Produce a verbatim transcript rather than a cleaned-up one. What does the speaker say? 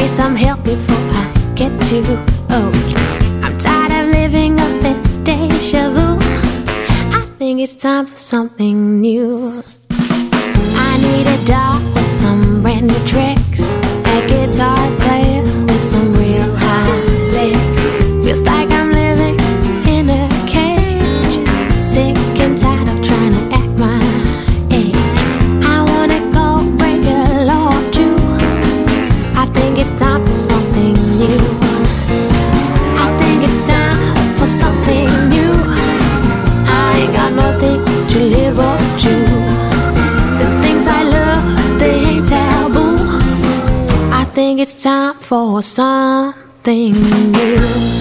me some help before I get too old. I'm tired of living up this deja vu. I think it's time for something new. I need a dog with some brand new tricks, a guitar player with some real high licks. Feels like I'm living in a cage, sick and tired of trying to act my age. I wanna go break a law or two. I think it's time for something new. I think it's time for something new. I ain't got nothing to live up to. The things I love, they ain't taboo. I think it's time for something new.